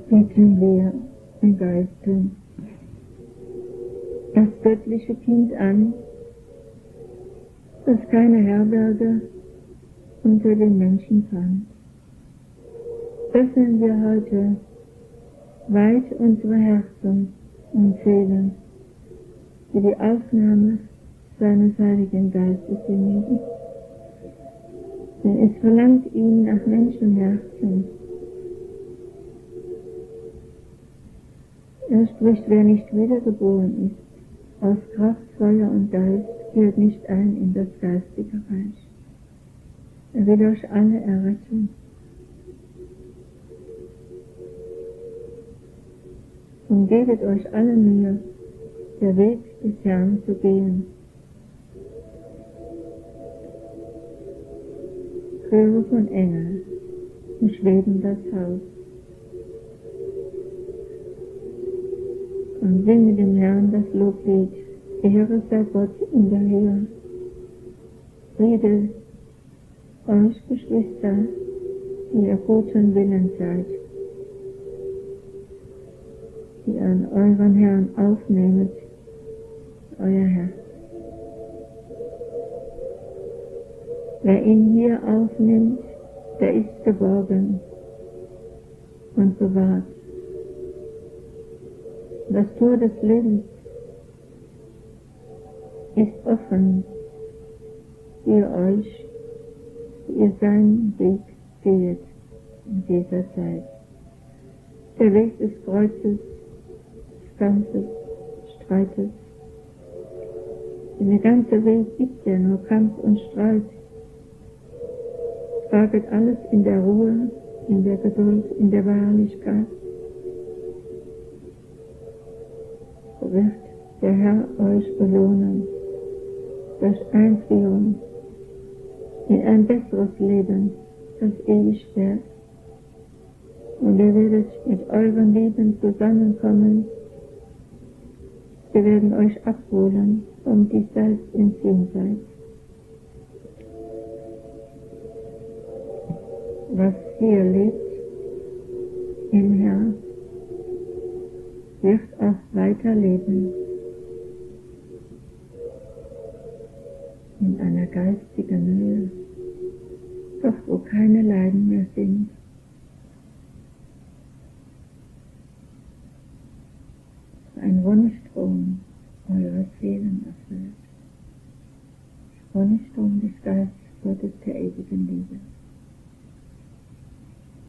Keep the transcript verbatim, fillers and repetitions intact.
Beten wir im Geiste das göttliche Kind an, das keine Herberge unter den Menschen fand. Öffnen wir heute weit unsere Herzen und Seelen für die Aufnahme seines Heiligen Geistes hinein. Denn es verlangt ihn nach Menschenherzen. Er spricht, wer nicht wiedergeboren ist, aus Kraft, Feuer und Geist, kehrt nicht ein in das geistige Reich. Er will euch alle erretten. Und gebet euch alle Mühe, der Weg des Herrn zu gehen. Chöre von Engeln umschweben das Haus und singe dem Herrn das Loblied. Ehre sei Gott in der Höhe. Friede euch, Geschwister, die ihr guten Willen seid, die an euren Herrn aufnehmet, euer Herr. Wer ihn hier aufnimmt, der ist geborgen und bewahrt. Das Tor des Lebens ist offen für euch, die ihr seinen Weg geht in dieser Zeit. Der Weg des Kreuzes, des Kampfes, Streites. Denn der ganze Weg gibt ja nur Kampf und Streit. Traget alles in der Ruhe, in der Geduld, in der Beharrlichkeit. So wird der Herr euch belohnen durch Einführung in ein besseres Leben, das ewig währt. Und ihr werdet mit euren Lieben zusammenkommen. Wir werden euch abholen vom Diesseits ins Jenseits. Was hier lebt im Herrn, wird auch weiterleben in einer geistigen Höhe, doch wo keine Leiden mehr sind. Ein Wonnenstrom eure Seelen erfüllt. Wonnenstrom des Geistes Gottes der ewigen Liebe.